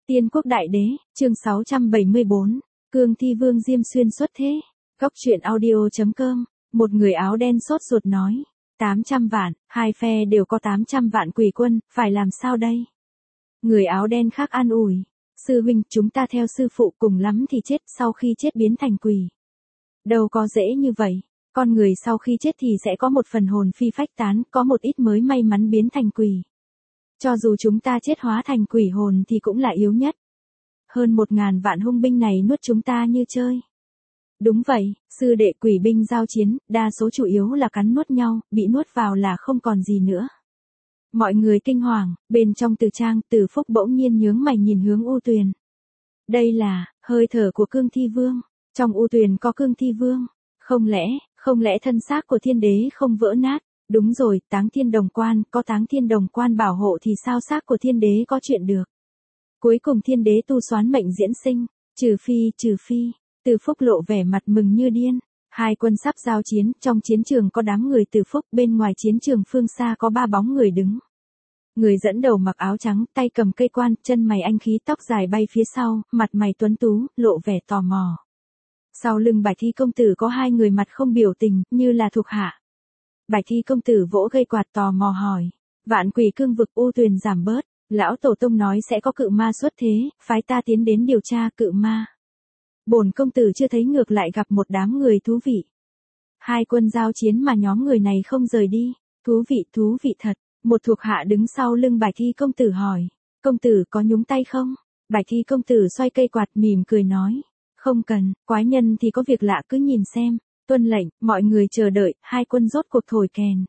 Tiên quốc đại đế, chương 674, Cương Thi Vương Diêm Xuyên xuất thế. Góc truyện audio.com, một người áo đen sốt ruột nói, 800 vạn, hai phe đều có 800 vạn quỷ quân, phải làm sao đây? Người áo đen khác an ủi, sư huynh, chúng ta theo sư phụ cùng lắm thì chết, sau khi chết biến thành quỷ. Đâu có dễ như vậy, con người sau khi chết thì sẽ có một phần hồn phi phách tán, có một ít mới may mắn biến thành quỷ. Cho dù chúng ta chết hóa thành quỷ hồn thì cũng là yếu nhất. Hơn 1.000 vạn hung binh này nuốt chúng ta như chơi. Đúng vậy, sư đệ, quỷ binh giao chiến, đa số chủ yếu là cắn nuốt nhau, bị nuốt vào là không còn gì nữa. Mọi người kinh hoàng, bên trong Từ Trang, Từ Phúc bỗng nhiên nhướng mày nhìn hướng U Tuyền. Đây là hơi thở của Cương Thi Vương, trong U Tuyền có Cương Thi Vương, không lẽ thân xác của thiên đế không vỡ nát? Đúng rồi, Táng Thiên Đồng Quan, có Táng Thiên Đồng Quan bảo hộ thì sao xác của thiên đế có chuyện được. Cuối cùng thiên đế tu xoán mệnh diễn sinh, trừ phi, Từ Phúc lộ vẻ mặt mừng như điên. Hai quân sắp giao chiến, trong chiến trường có đám người Từ Phúc, bên ngoài chiến trường phương xa có 3 bóng người đứng. Người dẫn đầu mặc áo trắng, tay cầm cây quan, chân mày anh khí, tóc dài bay phía sau, mặt mày tuấn tú, lộ vẻ tò mò. Sau lưng Bạch Thi công tử có 2 người mặt không biểu tình, như là thuộc hạ. Bạch Thi công tử vỗ cây quạt tò mò hỏi, Vạn Quỷ Cương vực U Tuyền giảm bớt, lão tổ tông nói sẽ có cự ma xuất thế, phái ta tiến đến điều tra cự ma. Bổn công tử chưa thấy, ngược lại gặp một đám người thú vị. 2 quân giao chiến mà nhóm người này không rời đi, thú vị thật. Một thuộc hạ đứng sau lưng Bạch Thi công tử hỏi, công tử có nhúng tay không? Bạch Thi công tử xoay cây quạt mỉm cười nói, không cần, quái nhân thì có việc lạ cứ nhìn xem. Tuân lệnh, mọi người chờ đợi, 2 quân rốt cuộc thổi kèn.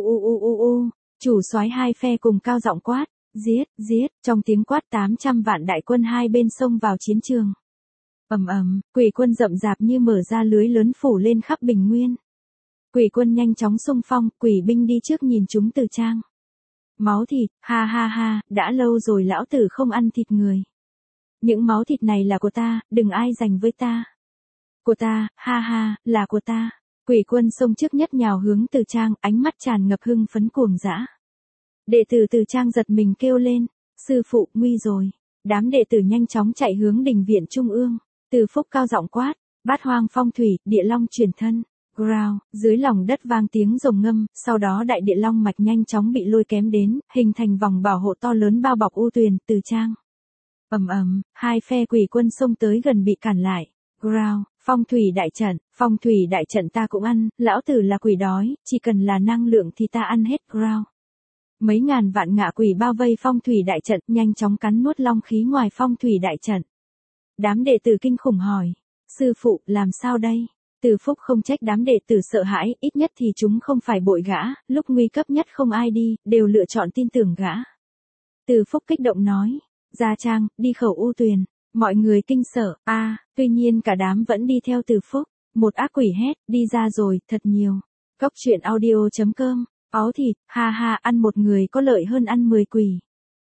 Chủ soái 2 phe cùng cao giọng quát, giết, trong tiếng quát 800 vạn đại quân 2 bên xông vào chiến trường. Quỷ quân rậm rạp như mở ra lưới lớn phủ lên khắp bình nguyên. Quỷ quân nhanh chóng xung phong, quỷ binh đi trước nhìn chúng Từ Trang. Máu thịt, ha, đã lâu rồi lão tử không ăn thịt người. Những máu thịt này là của ta, đừng ai giành với ta. Của ta, ha, là của ta. Quỷ quân xông trước nhất nhào hướng Từ Trang, ánh mắt tràn ngập hưng phấn cuồng dã. Đệ tử Từ Trang giật mình kêu lên, sư phụ, nguy rồi. Đám đệ tử nhanh chóng chạy hướng đình viện trung ương. Từ Phúc cao giọng quát, Bát Hoang Phong Thủy, Địa Long chuyển thân. Growl, dưới lòng đất vang tiếng rồng ngâm, sau đó đại địa long mạch nhanh chóng bị lôi kém đến, hình thành vòng bảo hộ to lớn bao bọc U Tuyền, Từ Trang. 2 phe quỷ quân xông tới gần bị cản lại. Growl, phong thủy đại trận ta cũng ăn, lão tử là quỷ đói, chỉ cần là năng lượng thì ta ăn hết. Growl. Mấy ngàn vạn ngạ quỷ bao vây phong thủy đại trận, nhanh chóng cắn nuốt long khí ngoài phong thủy đại trận. Đám đệ tử kinh khủng hỏi, sư phụ, làm sao đây? Từ Phúc không trách đám đệ tử sợ hãi, ít nhất thì chúng không phải bội gã, lúc nguy cấp nhất không ai đi, đều lựa chọn tin tưởng gã. Từ Phúc kích động nói, Gia Trang, đi khẩu U Tuyền. Mọi người kinh sợ, tuy nhiên cả đám vẫn đi theo Từ Phúc. Một ác quỷ hét, đi ra rồi, thật nhiều. Góc truyện audio.com, áo thịt, ha, ăn một người có lợi hơn ăn 10 quỷ.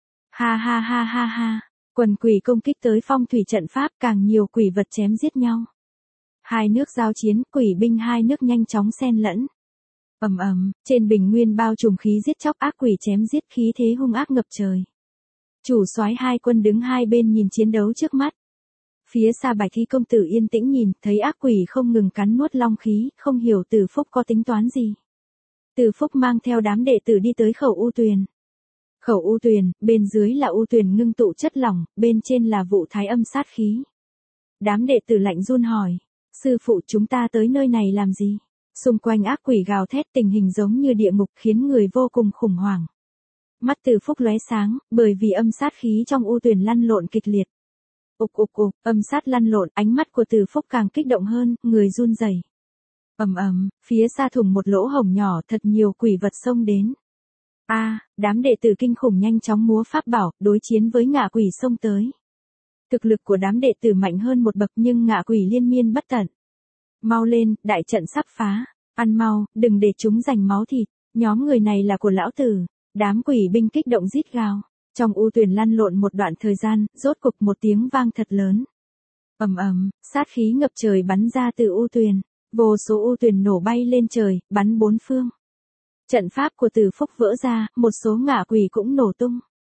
Ha. Quần quỷ công kích tới phong thủy trận pháp, càng nhiều quỷ vật chém giết nhau. 2 nước giao chiến, quỷ binh 2 nước nhanh chóng xen lẫn. Trên bình nguyên bao trùm khí giết chóc, ác quỷ chém giết, khí thế hung ác ngập trời. Chủ soái 2 quân đứng 2 bên nhìn chiến đấu trước mắt. Phía xa Bạch Thi công tử yên tĩnh nhìn, thấy ác quỷ không ngừng cắn nuốt long khí, không hiểu Từ Phúc có tính toán gì. Từ Phúc mang theo đám đệ tử đi tới khẩu U Tuyền. Khẩu U Tuyền, bên dưới là U Tuyền ngưng tụ chất lỏng, bên trên là vụ thái âm sát khí. Đám đệ tử lạnh run hỏi, sư phụ, chúng ta tới nơi này làm gì? Xung quanh ác quỷ gào thét, tình hình giống như địa ngục khiến người vô cùng khủng hoảng. Mắt Từ Phúc lóe sáng, bởi vì âm sát khí trong U Tuyền lăn lộn kịch liệt. Âm sát lăn lộn, ánh mắt của Từ Phúc càng kích động hơn, người run rẩy. Phía xa thủng một lỗ hổng nhỏ, thật nhiều quỷ vật xông đến. Đám đệ tử kinh khủng nhanh chóng múa pháp bảo, đối chiến với ngạ quỷ xông tới. Thực lực của đám đệ tử mạnh hơn một bậc nhưng ngạ quỷ liên miên bất tận. Mau lên, đại trận sắp phá. Ăn mau, đừng để chúng giành máu thịt. Nhóm người này là của lão tử. Đám quỷ binh kích động rít gào. Trong U Tuyền lăn lộn một đoạn thời gian, rốt cục một tiếng vang thật lớn. Sát khí ngập trời bắn ra từ U Tuyền. Vô số U Tuyền nổ bay lên trời, bắn 4 phương. Trận pháp của Từ Phúc vỡ ra, một số ngạ quỷ cũng nổ tung.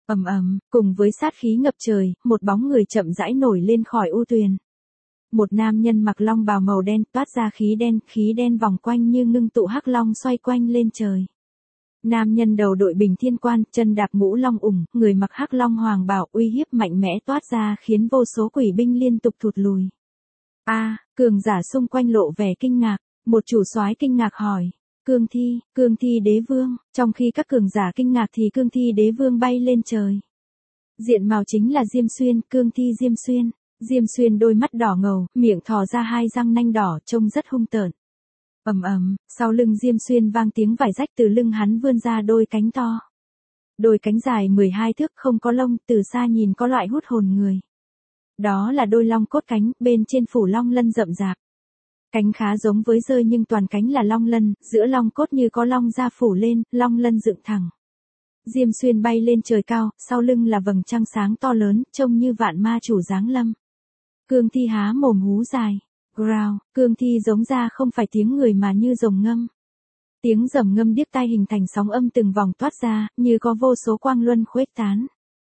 Ầm ầm, cùng với sát khí ngập trời, một bóng người chậm rãi nổi lên khỏi u tuyền. Một nam nhân mặc long bào màu đen toát ra khí đen vòng quanh như ngưng tụ hắc long xoay quanh lên trời. Nam nhân đầu đội bình thiên quan, chân đạp ngũ long ủng, người mặc hắc long hoàng bào uy hiếp mạnh mẽ toát ra khiến vô số quỷ binh liên tục thụt lùi. Cường giả xung quanh lộ vẻ kinh ngạc, một chủ soái kinh ngạc hỏi. Cương thi đế vương, trong khi các cường giả kinh ngạc thì cương thi đế vương bay lên trời. Diện mạo chính là Diêm Xuyên, cương thi Diêm Xuyên. Diêm Xuyên đôi mắt đỏ ngầu, miệng thò ra hai răng nanh đỏ trông rất hung tợn. Ầm ầm, sau lưng Diêm Xuyên vang tiếng vải rách từ lưng hắn vươn ra đôi cánh to. Đôi cánh dài 12 thước không có lông, từ xa nhìn có loại hút hồn người. Đó là đôi long cốt cánh, bên trên phủ long lân rậm rạp. Cánh khá giống với rơi nhưng toàn cánh là long lân, giữa long cốt như có long da phủ lên, long lân dựng thẳng. Diêm Xuyên bay lên trời cao, sau lưng là vầng trăng sáng to lớn, trông như vạn ma chủ giáng lâm. Cương thi há mồm hú dài. Growl, cương thi giống ra không phải tiếng người mà như rồng ngâm. Tiếng rầm ngâm điếc tai hình thành sóng âm từng vòng toát ra, như có vô số quang luân khuếch tán.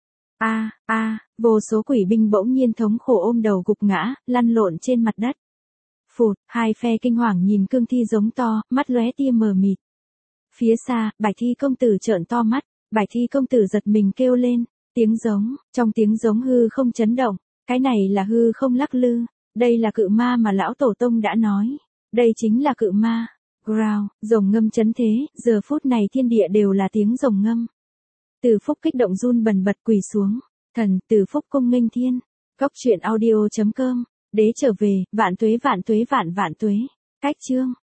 Vô số quỷ binh bỗng nhiên thống khổ ôm đầu gục ngã, lăn lộn trên mặt đất. Phụt, hai phe kinh hoàng nhìn cương thi giống to, mắt lóe tia mờ mịt. Phía xa, Bạch Thi công tử trợn to mắt, Bạch Thi công tử giật mình kêu lên, trong tiếng giống hư không chấn động, cái này là hư không lắc lư, đây là cự ma mà lão tổ tông đã nói, đây chính là cự ma. Growl, rồng ngâm chấn thế, giờ phút này thiên địa đều là tiếng rồng ngâm. Từ Phúc kích động run bần bật quỳ xuống, thần, Từ Phúc cung nghênh thiên. Góc truyện audio.com, đế trở về, vạn tuế. Cách chương